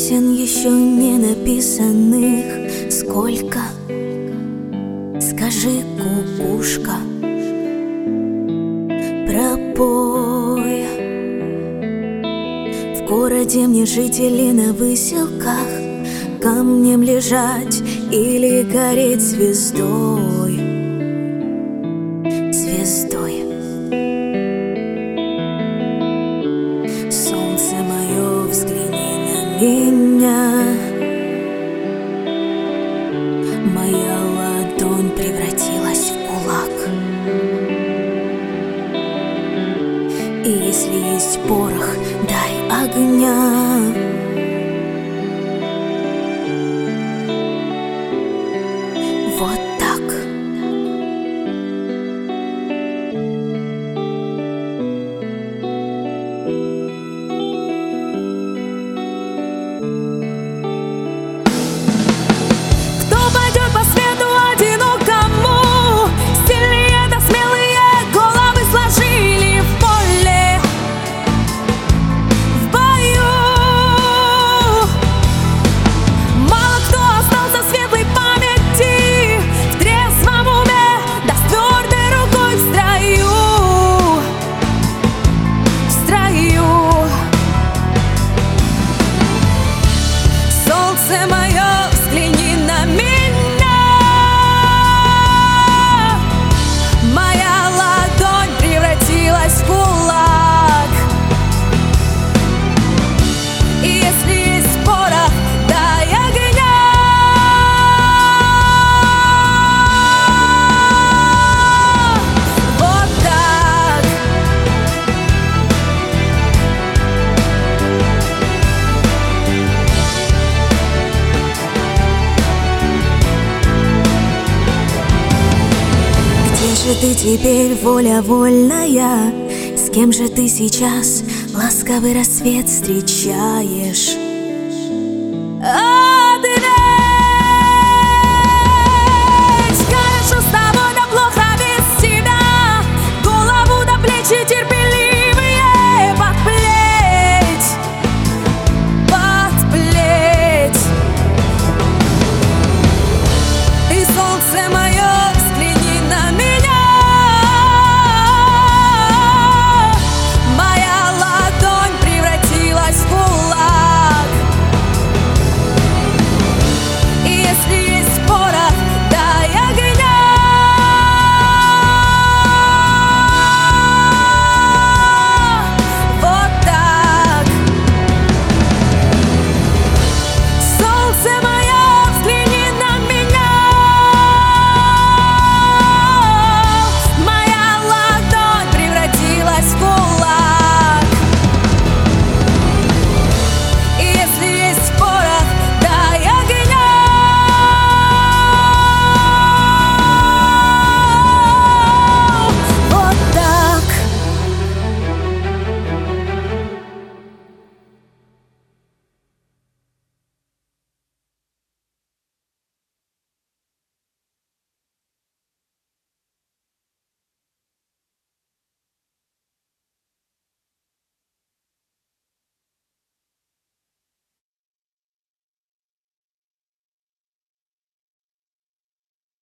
Песен еще не написанных сколько? Скажи, кукушка, пропой. В городе мне жить или на выселках, камнем лежать или гореть звездой? Звездой. Солнце мое, взгляни на меня. Моя ладонь превратилась в кулак. И если есть порох, дай огня. Вот так. Кто пойдет по свету одинокому? Сильные да смелые головы сложили в поле, в бою. Мало кто остался в светлой памяти, в трезвом уме, да с твердой рукой в строю, в строю. Солнце мое, взгляни на меня. Моя ладонь превратилась в кулак. И если есть порох, дай огня. Вот так. Где же ты теперь, воля вольная? С кем же ты сейчас ласковый рассвет встречаешь?